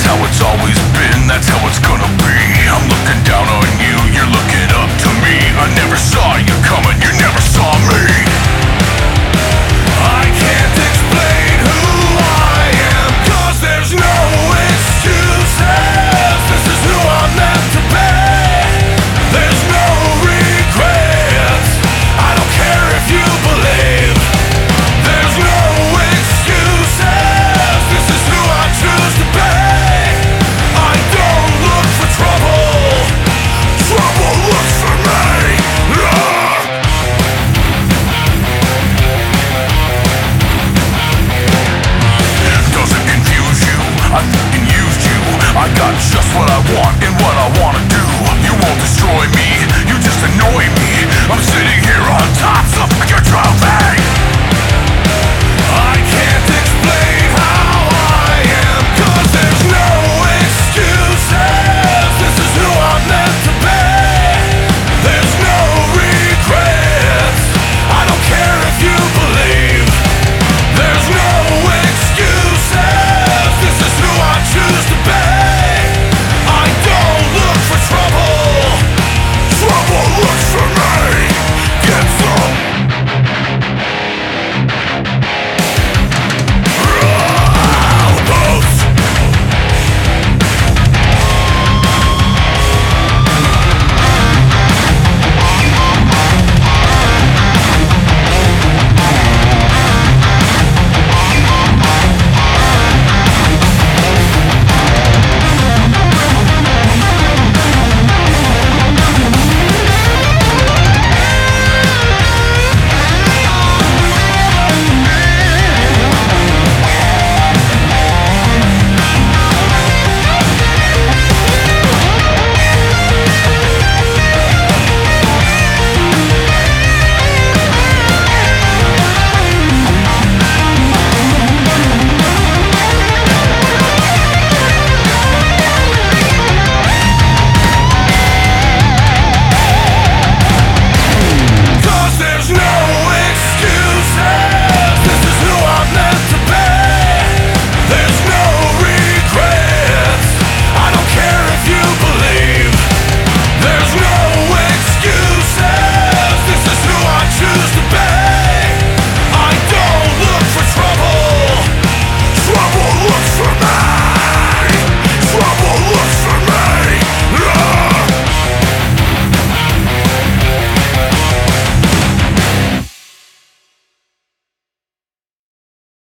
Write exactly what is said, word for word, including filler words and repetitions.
how it's always been, that's how it's gonna be. I'm looking down on you, you're looking up to me. I never saw you coming, you never saw me. I can't explain who I am, cause there's no excuses. This is who I'm meant to be. There's no regrets, I don't care if you believe. There's no excuses, this is who I choose to be. I don't look for trouble, trouble looks for me. Ah! Does it confuse you? I fucking used you. I got just what I want and what I wanna do. You won't destroy me, you just annoy me. I'm sitting here on top, so fuck your try.